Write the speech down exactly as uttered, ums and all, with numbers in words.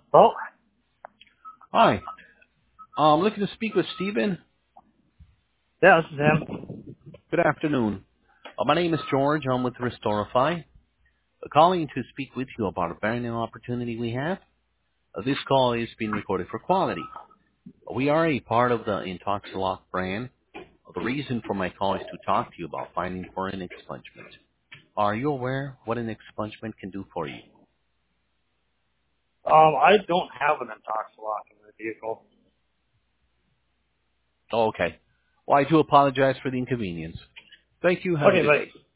Oh, Hi. I'm looking to speak with Stephen. yeah, this is him. Good afternoon. Uh, my name is George. I'm with Restorify. Uh, calling to speak with you about a brand new opportunity we have. Uh, this call is being recorded for quality. Uh, we are a part of the Intoxilock brand. Uh, the reason for my call is to talk to you about finding for an expungement. Are you aware what an expungement can do for you? Um, I don't have an intox lock in the vehicle. Oh, okay. Well, I do apologize for the inconvenience. Thank you. Have a Okay, good but day.